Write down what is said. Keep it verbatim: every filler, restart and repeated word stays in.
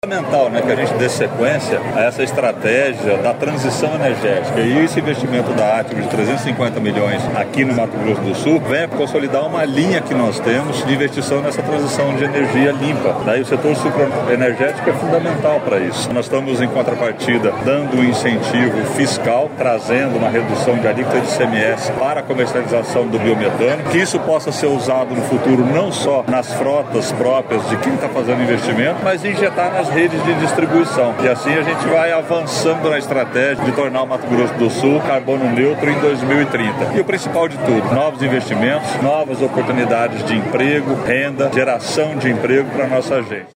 Fundamental, né, que a gente dê sequência a essa estratégia da transição energética. E esse investimento da Átila de trezentos e cinquenta milhões aqui no Mato Grosso do Sul vem consolidar uma linha que nós temos de investição nessa transição de energia limpa. Daí o setor sucroenergético é fundamental para isso. Nós estamos, em contrapartida, dando um incentivo fiscal, trazendo uma redução de alíquota de I C M S para a comercialização do biometano, que isso possa ser usado no futuro não só nas frotas próprias de quem está fazendo investimento, mas injetar nas redes de distribuição. E assim a gente vai avançando na estratégia de tornar o Mato Grosso do Sul carbono neutro em dois mil e trinta. E o principal de tudo, novos investimentos, novas oportunidades de emprego, renda, geração de emprego para a nossa gente.